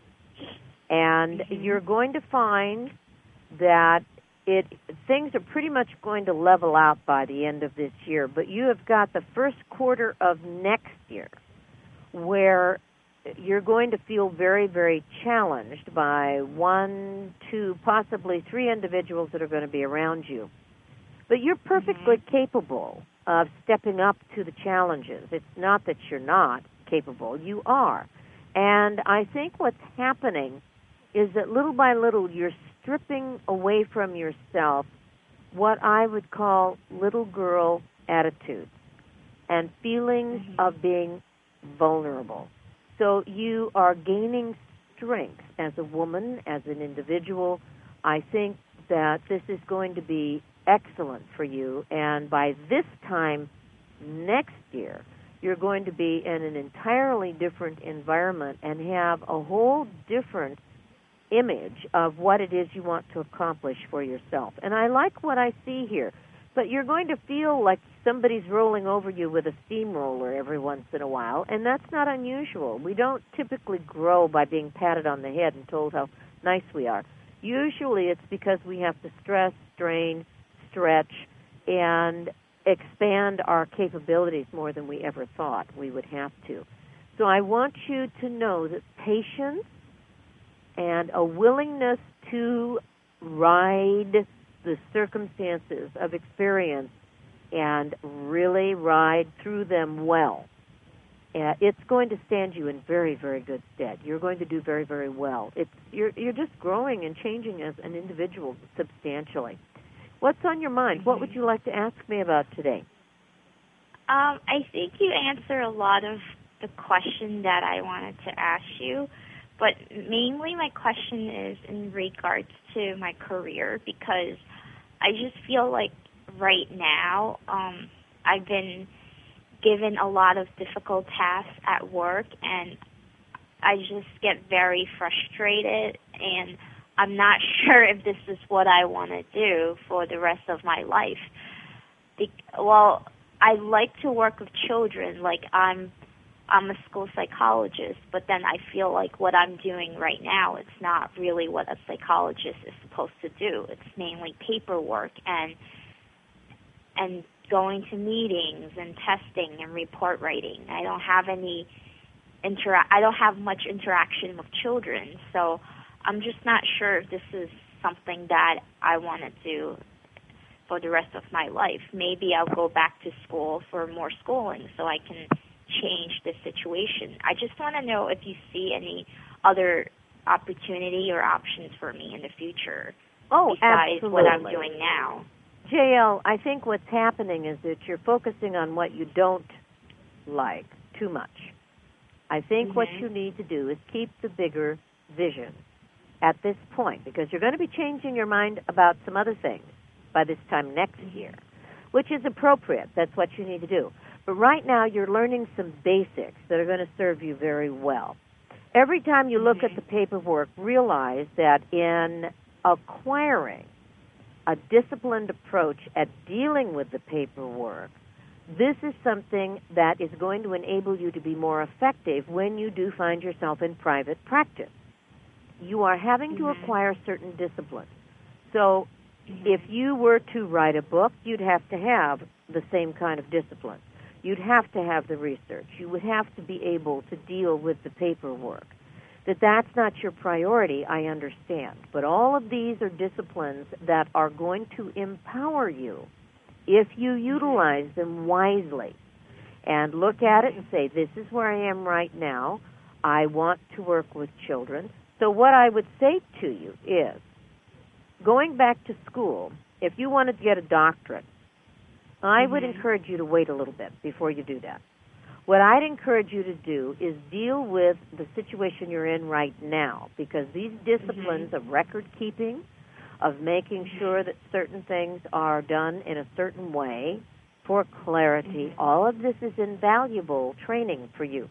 And mm-hmm. you're going to find that It things are pretty much going to level out by the end of this year, but you have got the first quarter of next year where you're going to feel very, very challenged by one, two, possibly three individuals that are going to be around you. But you're perfectly mm-hmm. capable of stepping up to the challenges. It's not that you're not capable. You are. And I think what's happening is that little by little you're stripping away from yourself what I would call little girl attitudes and feelings mm-hmm. of being vulnerable. So you are gaining strength as a woman, as an individual. I think that this is going to be excellent for you, and by this time next year, you're going to be in an entirely different environment and have a whole different image of what it is you want to accomplish for yourself. And I like what I see here, but you're going to feel like somebody's rolling over you with a steamroller every once in a while, and that's not unusual. We don't typically grow by being patted on the head and told how nice we are. Usually it's because we have to stress, strain, stretch, and expand our capabilities more than we ever thought we would have to. So I want you to know that patience and a willingness to ride the circumstances of experience and really ride through them well, uh, it's going to stand you in very, very good stead. You're going to do very, very well. It's you're you're just growing and changing as an individual substantially. What's on your mind? What would you like to ask me about today? Um, I think you answer a lot of the question that I wanted to ask you, but mainly my question is in regards to my career, because I just feel like right now um, I've been given a lot of difficult tasks at work, and I just get very frustrated, and I'm not sure if this is what I want to do for the rest of my life. Be- well, I like to work with children, like I'm I'm a school psychologist, but then I feel like what I'm doing right now, it's not really what a psychologist is supposed to do. It's mainly paperwork and and going to meetings and testing and report writing. I don't have any intera- I don't have much interaction with children, so I'm just not sure if this is something that I want to do for the rest of my life. Maybe I'll go back to school for more schooling so I can change the situation. I just want to know if you see any other opportunity or options for me in the future oh, besides absolutely. what I'm doing now. J L, I think what's happening is that you're focusing on what you don't like too much. I think Mm-hmm. what you need to do is keep the bigger vision at this point, because you're going to be changing your mind about some other things by this time next year, which is appropriate. That's what you need to do. But right now you're learning some basics that are going to serve you very well. Every time you look at the paperwork, realize that in acquiring a disciplined approach at dealing with the paperwork, this is something that is going to enable you to be more effective when you do find yourself in private practice. You are having to acquire certain disciplines. So if you were to write a book, you'd have to have the same kind of discipline. You'd have to have the research. You would have to be able to deal with the paperwork. That that's not your priority, I understand. But all of these are disciplines that are going to empower you if you utilize them wisely and look at it and say, this is where I am right now. I want to work with children. So what I would say to you is, going back to school, if you wanted to get a doctorate, I mm-hmm. would encourage you to wait a little bit before you do that. What I'd encourage you to do is deal with the situation you're in right now, because these disciplines mm-hmm. of record keeping, of making mm-hmm. sure that certain things are done in a certain way for clarity, mm-hmm. all of this is invaluable training for you.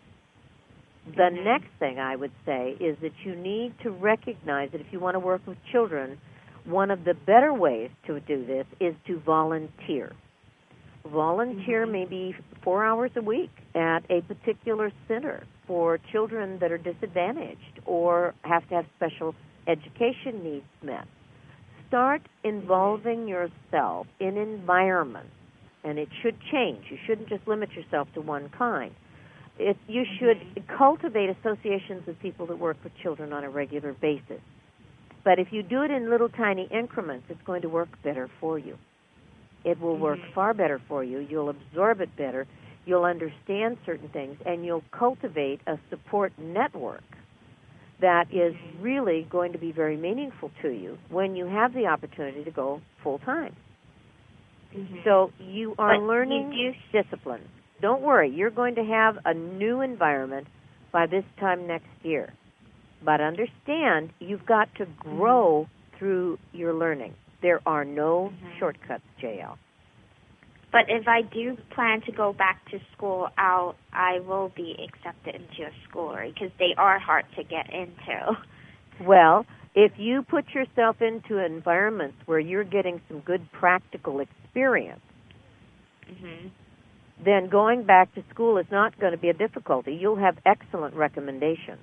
The mm-hmm. next thing I would say is that you need to recognize that if you want to work with children, one of the better ways to do this is to volunteer. Volunteer mm-hmm. maybe four hours a week at a particular center for children that are disadvantaged or have to have special education needs met. Start involving yourself in environments, and it should change. You shouldn't just limit yourself to one kind. It, you should mm-hmm. cultivate associations with people that work with children on a regular basis. But if you do it in little tiny increments, it's going to work better for you. It will work mm-hmm. far better for you. You'll absorb it better. You'll understand certain things, and you'll cultivate a support network that is really going to be very meaningful to you when you have the opportunity to go full-time. Mm-hmm. So you are but learning you do... discipline. Don't worry. You're going to have a new environment by this time next year. But understand, you've got to grow mm-hmm. through your learning. There are no mm-hmm. shortcuts, J L. But if I do plan to go back to school, I'll, I will be accepted into a school, right? Because they are hard to get into. Well, if you put yourself into environments where you're getting some good practical experience, mm-hmm. then going back to school is not going to be a difficulty. You'll have excellent recommendations.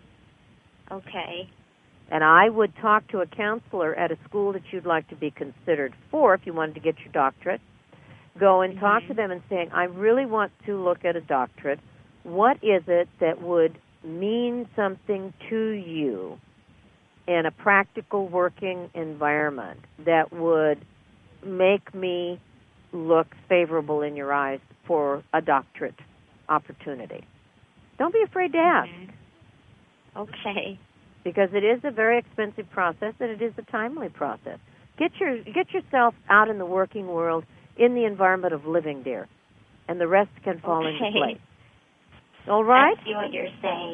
Okay. And I would talk to a counselor at a school that you'd like to be considered for if you wanted to get your doctorate. Go and mm-hmm. talk to them and say, I really want to look at a doctorate. What is it that would mean something to you in a practical working environment that would make me look favorable in your eyes for a doctorate opportunity? Don't be afraid to ask. Mm-hmm. Okay. Because it is a very expensive process and it is a timely process. Get your get yourself out in the working world, in the environment of living, dear, and the rest can fall okay. into place. All right? I see what you're saying.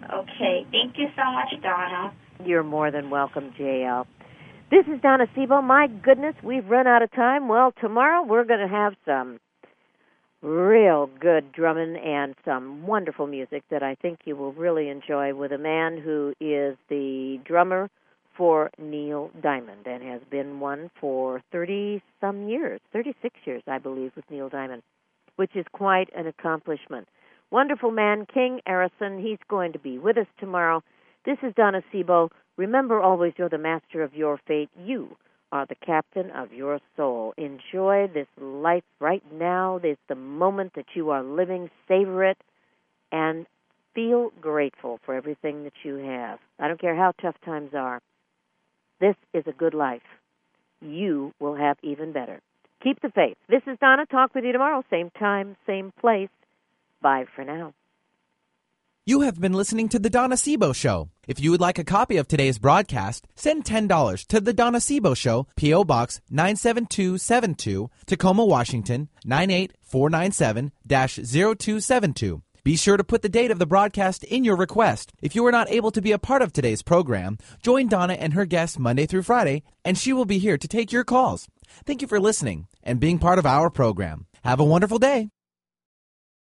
Okay. Thank you so much, Donna. You're more than welcome, J L. This is Donna Sebo. My goodness, we've run out of time. Well, tomorrow we're going to have some real good drumming and some wonderful music that I think you will really enjoy with a man who is the drummer for Neil Diamond and has been one for thirty-some years, thirty-six years, I believe, with Neil Diamond, which is quite an accomplishment. Wonderful man, King Arison. He's going to be with us tomorrow. This is Donna Sebo. Remember always, you're the master of your fate. You are the captain of your soul. Enjoy this life right now. It's the moment that you are living. Savor it and feel grateful for everything that you have. I don't care how tough times are. This is a good life. You will have even better. Keep the faith. This is Donna. Talk with you tomorrow. Same time, same place. Bye for now. You have been listening to The Donna Sebo Show. If you would like a copy of today's broadcast, send ten dollars to The Donna Sebo Show, P O. Box nine seven two seven two, Tacoma, Washington, nine eight four nine seven dash zero two seven two. Be sure to put the date of the broadcast in your request. If you were not able to be a part of today's program, join Donna and her guests Monday through Friday, and she will be here to take your calls. Thank you for listening and being part of our program. Have a wonderful day.